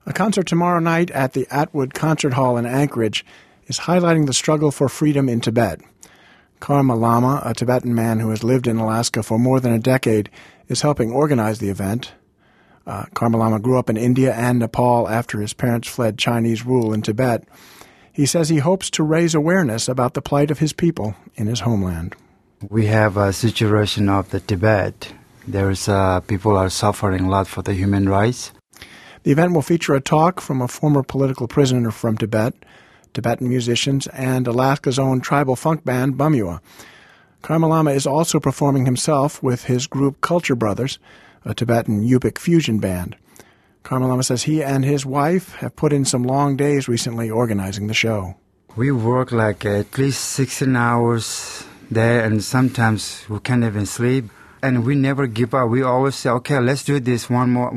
A concert tomorrow night at the Atwood Concert Hall in Anchorage is highlighting the struggle for freedom in Tibet. Karma Lama, a Tibetan man who has lived in Alaska for more than a decade, is helping organize the event. Karma Lama grew up in India and Nepal after his parents fled Chinese rule in Tibet. He says he hopes to raise awareness about the plight of his people in his homeland. We have a situation of the Tibet. There's people are suffering a lot for the human rights. The event will feature a talk from a former political prisoner from Tibet, Tibetan musicians, and Alaska's own tribal funk band, Bumua. Karma Lama is also performing himself with his group Culture Brothers, a Tibetan Yupik fusion band. Karma Lama says he and his wife have put in some long days recently organizing the show. We work like at least 16 hours there, and sometimes we can't even sleep. And we never give up. We always say, okay, let's do this one more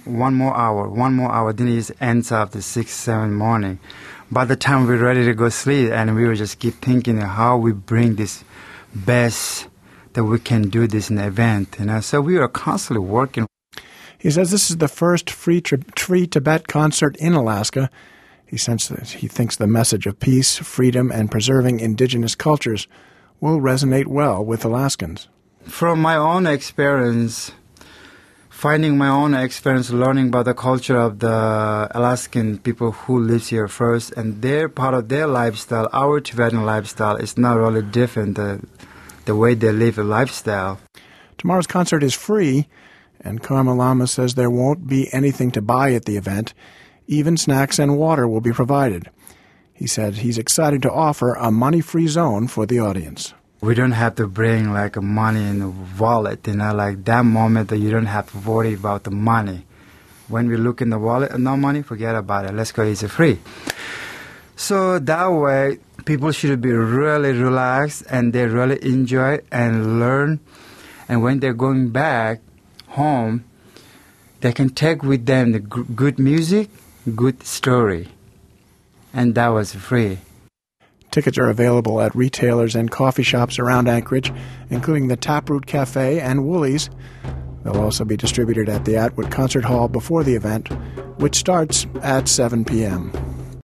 hour. Then it ends up the 6, 7 morning. By the time we're ready to go sleep, and we will just keep thinking how we bring this best that we can do this in an event. So we are constantly working. He says this is the first free Tibet concert in Alaska. He thinks the message of peace, freedom, and preserving indigenous cultures will resonate well with Alaskans. From my own experience, learning about the culture of the Alaskan people who live here first, and their part of their lifestyle, our Tibetan lifestyle, is not really different, the way they live a lifestyle. Tomorrow's concert is free, and Karma Lama says there won't be anything to buy at the event. Even snacks and water will be provided. He said he's excited to offer a money-free zone for the audience. We don't have to bring like money in the wallet, like that moment that you don't have to worry about the money. When we look in the wallet, no money, forget about it. Let's go, it's free. So that way, people should be really relaxed and they really enjoy and learn. And when they're going back home, they can take with them the good music, good story. And that was free. Tickets are available at retailers and coffee shops around Anchorage, including the Taproot Cafe and Woolies. They'll also be distributed at the Atwood Concert Hall before the event, which starts at 7 p.m.